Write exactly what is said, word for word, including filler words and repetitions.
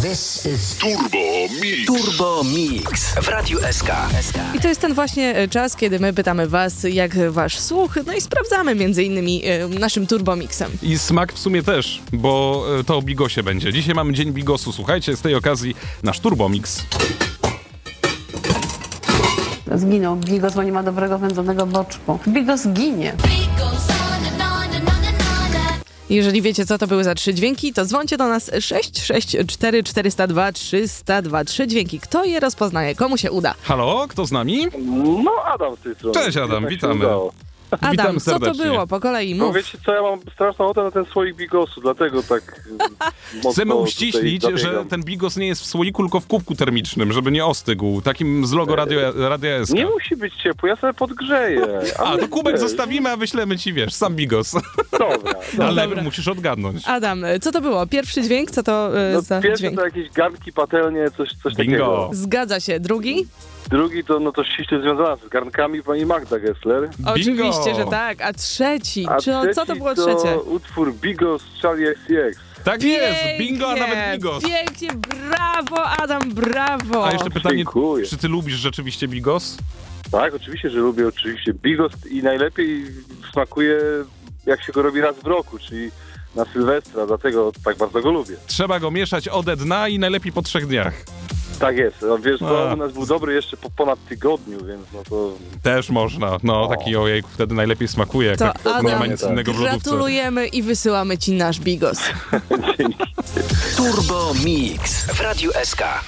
This is Turbo Mix. Turbo Mix w Radiu S K. I to jest ten właśnie czas, kiedy my pytamy was, jak wasz słuch, no i sprawdzamy między innymi e, naszym Turbo Mixem. I smak w sumie też, bo e, to o bigosie będzie. Dzisiaj mamy Dzień Bigosu. Słuchajcie, z tej okazji nasz Turbo Mix. Zginął bigos, bo nie ma dobrego wędzonego boczku. Bigos ginie. Jeżeli wiecie, co to były za trzy dźwięki, to dzwońcie do nas sześć sześć cztery cztery zero dwa trzy zero dwa. Trzy dźwięki. Kto je rozpoznaje? Komu się uda? Halo, kto z nami? No, Adam z tej strony. Cześć Adam, Jak się witamy. udało. Adam, Witamy co to serdecznie. było? Po kolei No mów. wiecie co, ja mam straszną ochotę na ten słoik bigosu, dlatego tak mocno Chcemy uściślić, tutaj że zabiegam. ten bigos nie jest w słoiku, tylko w kubku termicznym, żeby nie ostygł. Takim z logo Radio, Radio S K. Nie musi być ciepły, ja sobie podgrzeję. A, to kubek wiesz, zostawimy, a wyślemy ci, wiesz, sam bigos. Dobra. No, Ale dobra. musisz odgadnąć. Adam, co to było? Pierwszy dźwięk? Co to e, no za pierwszy dźwięk? to jakieś garnki, patelnie, coś, coś Bingo. takiego. Zgadza się. Drugi? Drugi to no to ściśle związane z garnkami pani Magda Gessler. Oczywiście, że tak. A trzeci? A Czy, o, trzeci co to było trzecie? to utwór Bigos Charlie X C X. Tak jest, bingo, a nawet bigos. Pięknie, brawo Adam, brawo! A jeszcze pytanie, Dziękuję. czy ty lubisz rzeczywiście bigos? Tak, oczywiście, że lubię oczywiście Bigos i najlepiej smakuje jak się go robi raz w roku, czyli na Sylwestra, dlatego tak bardzo go lubię. Trzeba go mieszać ode dna i najlepiej po trzech dniach. Tak jest, no, wiesz, bo A. u nas był dobry jeszcze po ponad tygodniu, więc no to... Też można. No, O. taki ojejku wtedy najlepiej smakuje, jak To tak Adam, nie ma nic innego w lodówce. gratulujemy i wysyłamy ci nasz bigos. Dzięki. Turbo Mix w Radiu S K.